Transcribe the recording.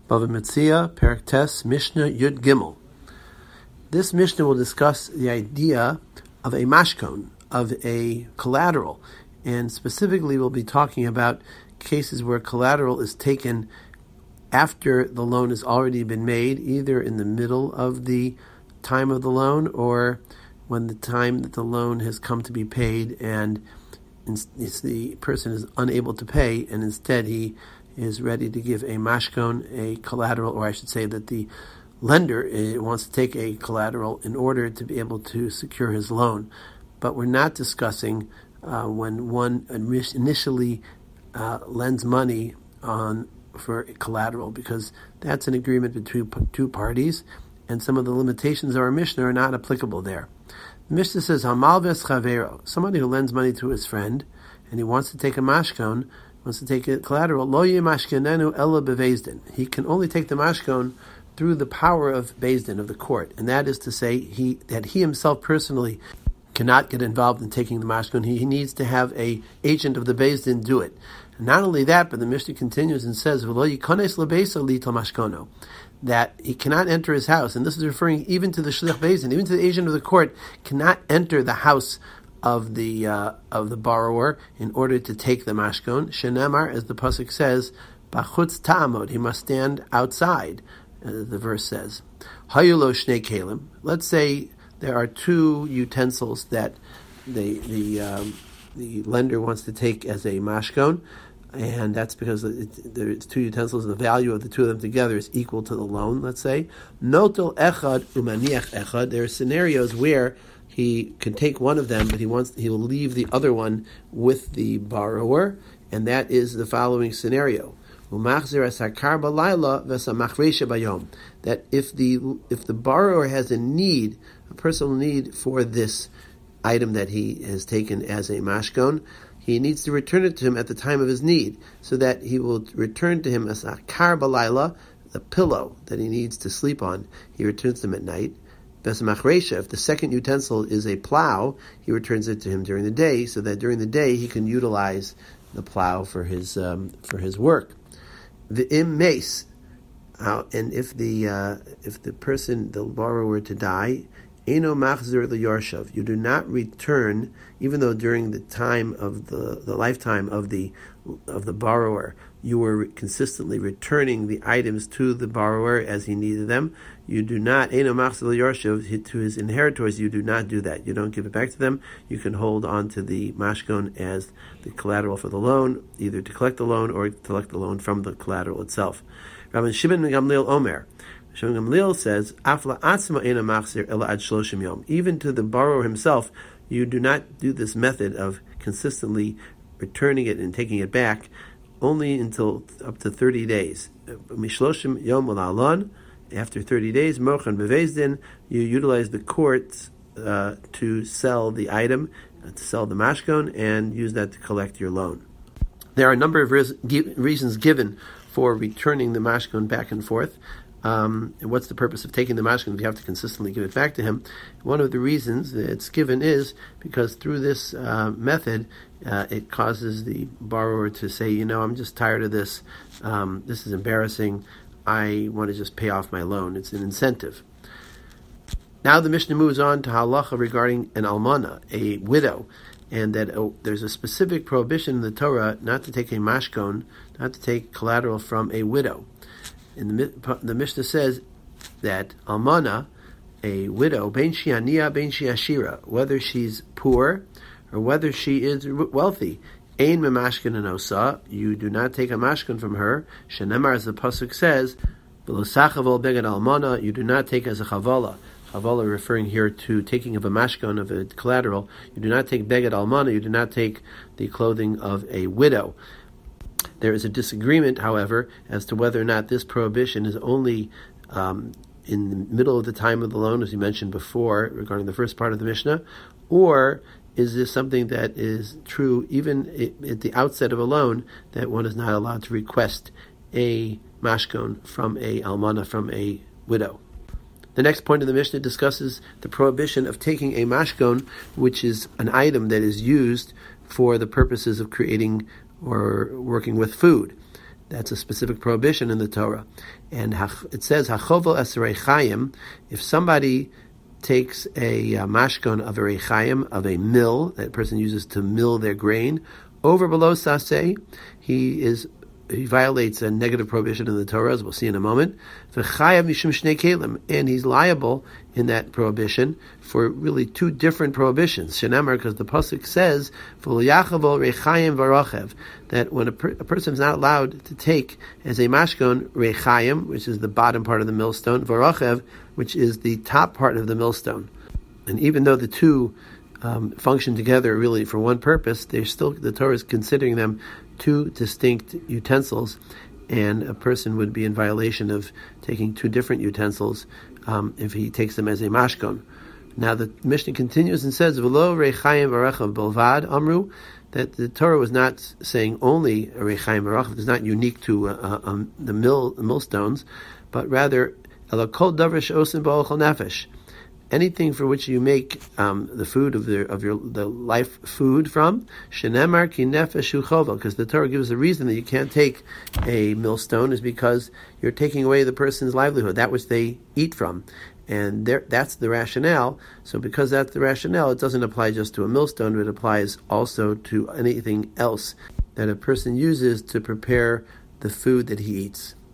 Bava Metzia, Perek Tes, Mishnah Yud Gimel. This Mishnah will discuss the idea of a mashkon, of a collateral, and specifically we'll be talking about cases where collateral is taken after the loan has already been made, either in the middle of the time of the loan or when the time that the loan has come to be paid and the person is unable to pay, and instead he is ready to give a mashkon, a collateral, or I should say that the lender wants to take a collateral in order to be able to secure his loan. But we're not discussing when one initially lends money for collateral, because that's an agreement between two parties, and some of the limitations of our Mishnah are not applicable there. The Mishnah says, Hamal ves chavero, somebody who lends money to his friend, and he wants to take a mashkon, wants to take a collateral, lo yemashkenenu ella bevezdin. He can only take the mashkon through the power of Bezdin, of the court, and that is to say that he himself personally cannot get involved in taking the mashkon. He needs to have a agent of the Bezdin do it. And not only that, but the Mishnah continues and says, that he cannot enter his house, and this is referring even to the shliach Bezdin, even to the agent of the court, cannot enter the house of the borrower in order to take the mashkon. Shenemar, as the pasuk says, bachutz ta'amod, he must stand outside. The verse says, Hayulo shnei kelim. Let's say there are two utensils that the lender wants to take as a mashkon, and that's because there's two utensils, and the value of the two of them together is equal to the loan. Let's say notel echad umaniach echad. There are scenarios where he can take one of them, but he will leave the other one with the borrower, and that is the following scenario. That if the borrower has a personal need for this item that he has taken as a mashkon, he needs to return it to him at the time of his need, so that he will return to him as a kar balayla, the pillow that he needs to sleep on. He returns them at night. If the second utensil is a plow, he returns it to him during the day, so that during the day he can utilize the plow for his work. The im mace, and if the borrower were to die, eno machzir liyarshav, you do not return, even though during the time of the lifetime of the borrower you were consistently returning the items to the borrower as he needed them. You do not, eno machzir liyarshav, to his inheritors, you do not do that. You don't give it back to them. You can hold on to the mashkon as the collateral for the loan, either to collect the loan or to collect the loan from the collateral itself. Rabbi Shimon ben Gamliel Omer, Shimon Gamliel says, Afla atzma ena machzir ela ad shloshim yom. Even to the borrower himself, you do not do this method of consistently returning it and taking it back, only until up to 30 days. Mishloshim yom alon. After 30 days, mochan bevezdin, you utilize the courts to sell the item, to sell the mashkon, and use that to collect your loan. There are a number of reasons given for returning the mashkon back and forth. And what's the purpose of taking the mashkon if you have to consistently give it back to him? One of the reasons that it's given is because through this method, it causes the borrower to say, I'm just tired of this. This is embarrassing. I want to just pay off my loan. It's an incentive. Now the Mishnah moves on to halacha regarding an almana, a widow, and that there's a specific prohibition in the Torah not to take a mashkon, not to take collateral from a widow. And the Mishnah says that almana, a widow, ben she aniya, ben she ashira, whether she's poor or whether she is wealthy, ein memashkin anosa, you do not take a mashkin from her. Shenemar, as the pasuk says, v'losachavol beged almana, you do not take as a chavala. Chavala referring here to taking of a mashkin, of a collateral. You do not take beged almana, you do not take the clothing of a widow. There is a disagreement, however, as to whether or not this prohibition is only in the middle of the time of the loan, as we mentioned before, regarding the first part of the Mishnah, or is this something that is true even at the outset of a loan, that one is not allowed to request a mashkon from a almana, from a widow? The next point of the Mishnah discusses the prohibition of taking a mashkon, which is an item that is used for the purposes of creating or working with food. That's a specific prohibition in the Torah. And it says, Hachovel es reichayim, if somebody takes a mashkon of a reichayim, of a mill, that person uses to mill their grain, over below saseh, he violates a negative prohibition in the Torah, as we'll see in a moment. And he's liable in that prohibition for really two different prohibitions. Shenamar, because the pasuk says, that when a person is not allowed to take as a mashkon reichayim, which is the bottom part of the millstone, varachev, which is the top part of the millstone. And even though the two function together really for one purpose, the Torah is considering them two distinct utensils, and a person would be in violation of taking two different utensils if he takes them as a mashkon. Now the Mishnah continues and says, "V'lo reichayim v'arechav bolvad amru," that the Torah was not saying only a reichayim v'arechav. It's not unique to the millstones, but rather elakol davar she'osin ba'ol chol nefesh. Anything for which you make the food of the life food from, shenemar ki nefesh hu chovel, because the Torah gives a reason that you can't take a millstone is because you're taking away the person's livelihood, that which they eat from, and that's the rationale. So because that's the rationale, it doesn't apply just to a millstone, but it applies also to anything else that a person uses to prepare the food that he eats.